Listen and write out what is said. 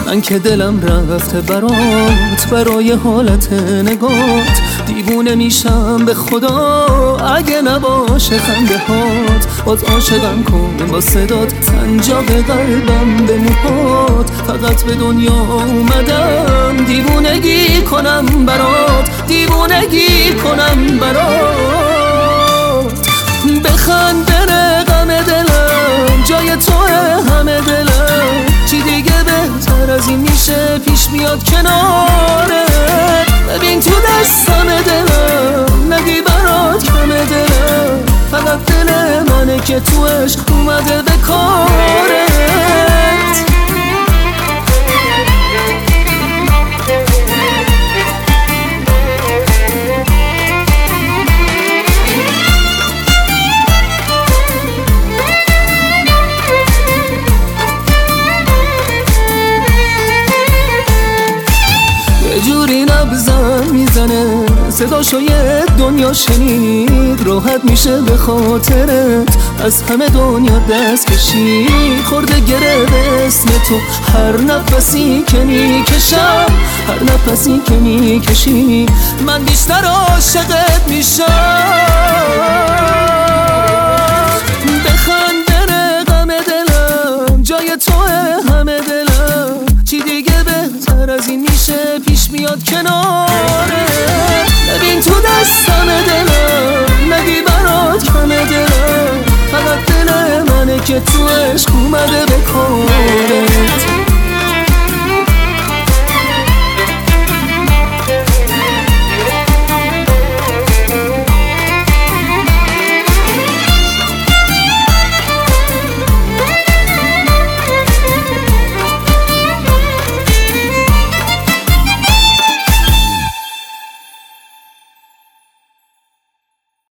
من که دلم رفته برات، برای حالت نگات دیوونه میشم به خدا اگه نباشه خنده هات. باز عاشقم کن با صدات، سنجاق قلبم به موهات. فقط به دنیا اومدم دیوونگی کنم برات، دیوونگی کنم برات. بخند بره غم دلم، جای توه همه دلم. چی دیگه بهتر از این میشه پیش میاد کنارت؟ ببین تو دستم دلم، نگی برات کم دلم. فقط دل منه که تو عشق اومده به کارت. جوری نبضم میزنه، صداشو یه دنیا شنید. راحت میشه به خاطرت از همه دنیا دست کشید. خورده گره به اسم تو هر نفسی که میکشم، هر نفسی که میکشی من بیشتر عاشقت میشم. بخند بره غم دلم، جای توه همه دلم. چی دیگه بهتر از این میشه پیش میاد کنارت؟ ببین تو دستم دلم، نگی برات کم دلم. فقط دل منه که تو عشق اومده به کار.